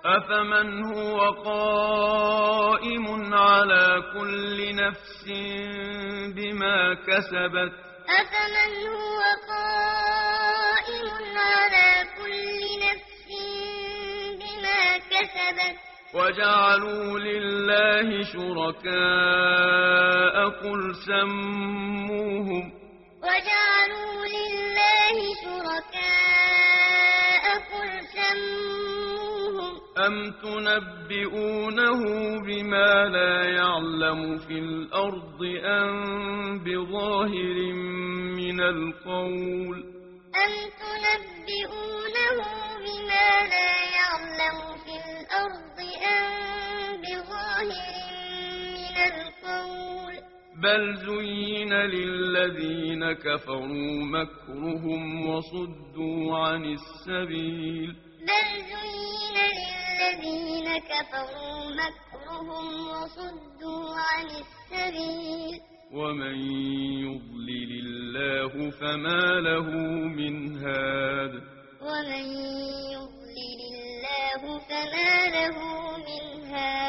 أفمن هو قائم على كل نفس بما كسبت أفمن هو قائم على كل نفس بما كسبت وجعلوا لله شركاء قل سموهم وجعلوا لله شركاء قل سموهم أم تنبئونه بما لا يعلم في الأرض أم بظاهر من القول أم تنبئونه بما لا يعلم في الأرض أم بظاهر من القول بل زين للذين كفروا مكرهم وصدوا عن السبيل بل زين للذين كفروا مكرهم وصدوا عن السبيل ومن يضلل الله فما له من هاد ومن يضلل الله فما له من هاد